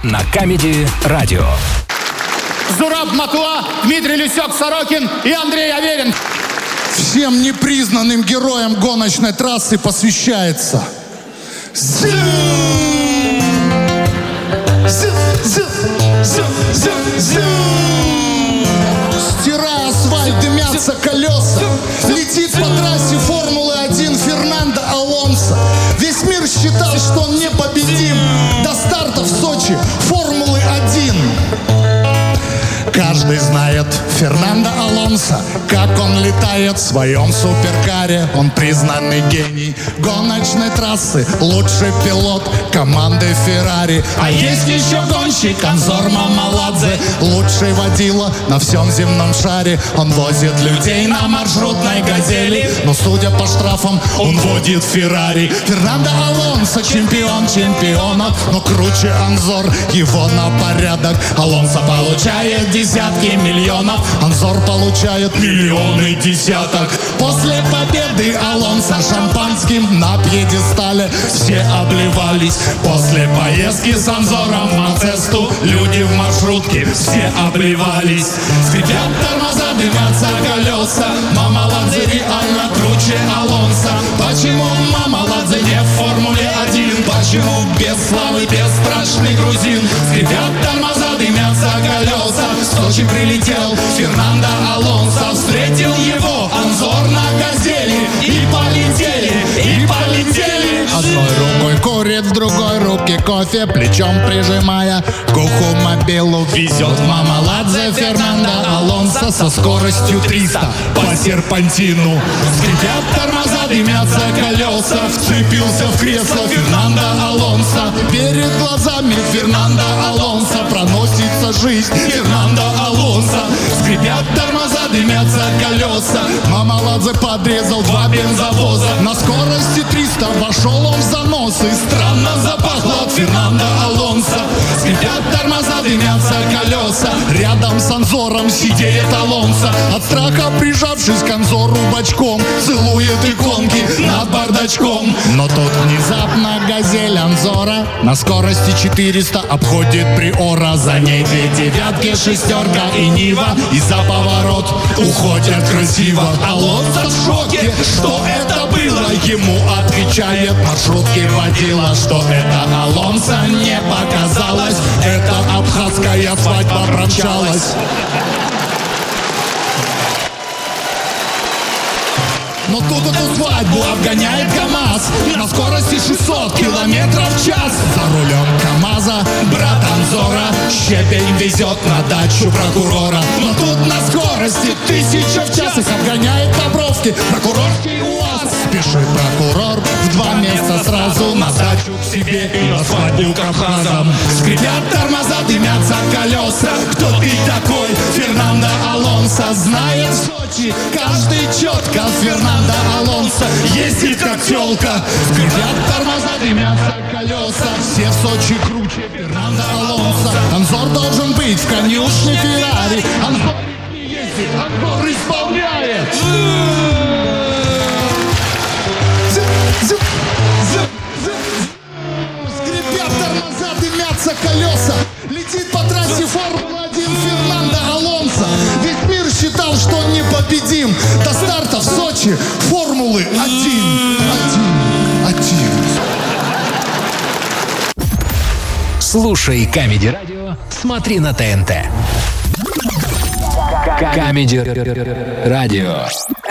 на Comedy Radio. Зураб Матуа, Дмитрий Люсек-Сорокин и Андрей Аверин. Всем непризнанным героям гоночной трассы посвящается. Стирая асфальт, дымятся колеса. Летит по трассе Формулы-1 Фернандо Алонсо. Весь мир считал, что он непобедим. До старта в Сочи Формулы-1. Каждый знает Фернандо Алонсо, как он летает в своем суперкаре. Он признанный гений гоночной трассы, лучший пилот команды Феррари. А есть еще гонщик Анзор Мамаладзе, лучший водила на всем земном шаре. Он возит людей на маршрутной газели, но судя по штрафам, он водит Феррари. Фернандо Алонсо чемпион чемпионов, но круче Анзор его на порядок. Алонсо получает десятки миллионов, Анзор получает миллионы десяток. После победы Алонсо шампанским на пьедестале все обливались. После поездки с Анзором в Мацесту люди в маршрутке все обливались. Скрипят тормоза, дымятся колеса, Мамаладзе реально круче Алонсо. Почему Мамаладзе не в Формуле-1? Почему без славы бесстрашный грузин? Скрипят тормоза, дымятся колеса. В Сочи прилетел Фернандо Алонсо, встретил его Анзор на газели. И полетели, и полетели. Одной рукой курит, в другой руке кофе, плечом прижимая к уху мобилу. Везет Мамаладзе Фернандо Алонсо со скоростью 300 по серпантину. Скрипят тормоза, дымятся колеса, вцепился в кресло Фернандо Алонсо. Перед глазами Фернандо Алонсо проносится жизнь Фернандо Алонсо. Скрипят тормоза, дымятся колеса, Мамаладзе подрезал 2 бензовоза. На скорости 300 вошел он в занос, и странно запахло от Фернандо Алонсо. Скрипят тормоза, дымятся колеса, рядом с Анзором сидит Алонсо. От страха прижавшись к Анзору бочком, целует иконки над бардачком. Но тут внезапно газель Анзора на скорости 400 обходит Приора. За ней 2 девятки, 6 и Нива, и за поворот уходят красиво. Алонсо в шоке, что это было? Ему отвечает маршрутки водила, что это Алонсо не показалось, это абхазская свадьба промчалась. Но тут эту свадьбу обгоняет КамАЗ на скорости 600 километров в час. За рулем КамАЗа брат Анзора щебень везет на дачу прокурора. Но тут на скорости 1000 в час их обгоняет Бобровский прокурорский УАЗ. Спешит прокурор в 2 места сразу на дачу к себе и на свадьбу к Абхазам. Скрипят тормоза, дымятся колеса. Кто ты такой? Фернандо Алонсо. Знает в Сочи каждый четко. Фернандо Алонсо ездит как тёлка. Скрипят тормоза, дымятся колеса. Все в Сочи круче Фернандо Алонсо. Анзор должен быть в конюшне Феррари. Анзор не ездит, Анзор исполняет. Скрипят тормоза, дымятся колеса. Летит по трассе Формула-1 Фернандо Алонсо. Весь мир считал, что он непобедим. До старта в Сочи Формулы-1. Слушай Comedy Radio, смотри на ТНТ. Comedy Radio.